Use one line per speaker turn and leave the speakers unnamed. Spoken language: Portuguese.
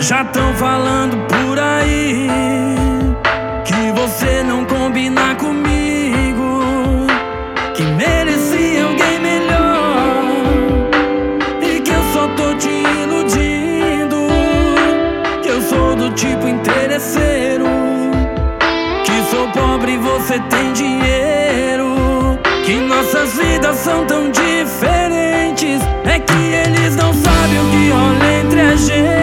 Já tão falando por aí que você não combina comigo, que merecia alguém melhor e que eu só tô te iludindo, que eu sou do tipo interesseiro, que sou pobre e você tem dinheiro, que nossas vidas são tão diferentes. É que eles não sabem o que rola entre a gente.